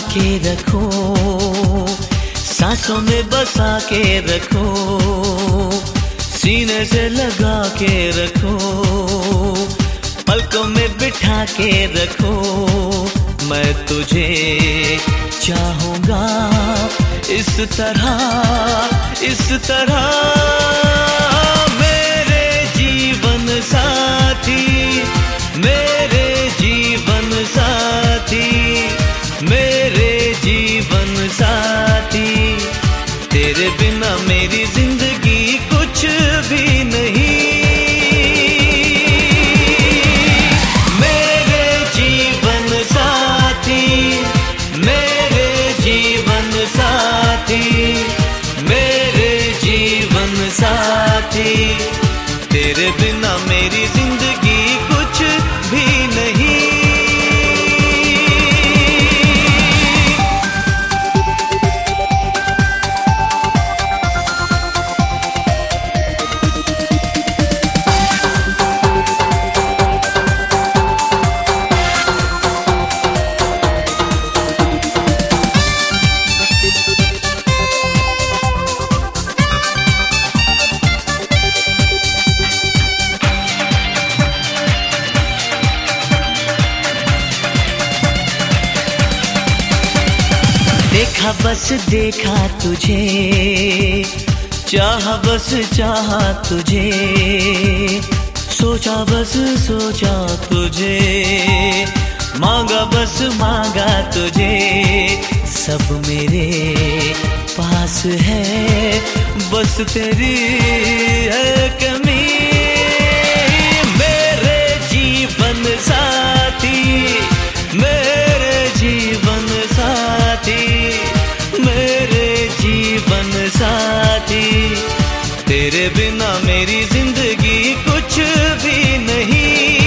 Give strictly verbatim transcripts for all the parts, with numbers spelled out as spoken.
के रखो, सांसों में बसा के रखो, सीने से लगा के रखो, पलकों में बिठा के रखो। मैं तुझे चाहूंगा इस तरह, इस तरह मेरे जीवन साथी, मेरे जीवन साथी, मेरे जीवन साथी। तेरे बिना मेरी जिंदगी कुछ भी नहीं। मेरे जीवन साथी, मेरे जीवन साथी, मेरे जीवन साथी। तेरे बिना मेरी जिंदगी कुछ भी नहीं। देखा बस देखा तुझे, चाहा बस चाहा तुझे, सोचा बस सोचा तुझे, मांगा बस मांगा तुझे। सब मेरे पास है, बस तेरी है कमी। मेरे जीवन साथी, मेरे जीवन साथी, मेरे जीवन साथी। तेरे बिना मेरी जिंदगी कुछ भी नहीं।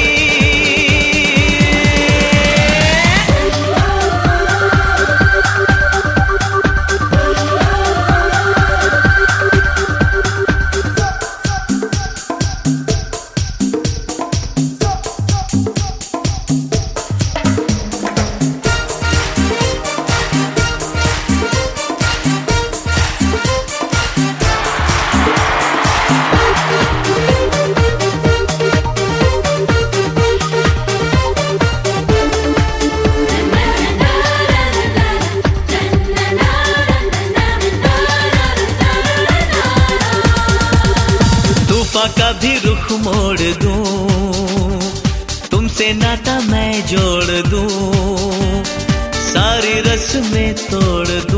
का भी रुख मोड़ दूं, तुमसे नाता मैं जोड़ दूं, सारी रस्में तोड़ दूं।